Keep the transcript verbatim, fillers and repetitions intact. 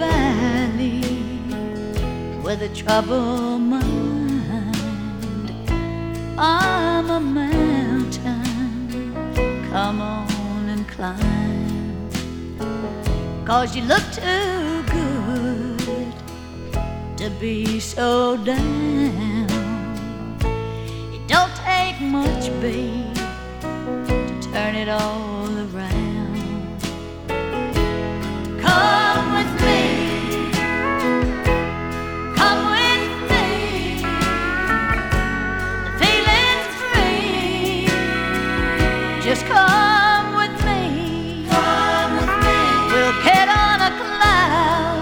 valley with a troubled mind. I'm a mountain, come on and climb, 'cause you look too good to be so down. It don't take much, babe, to turn it all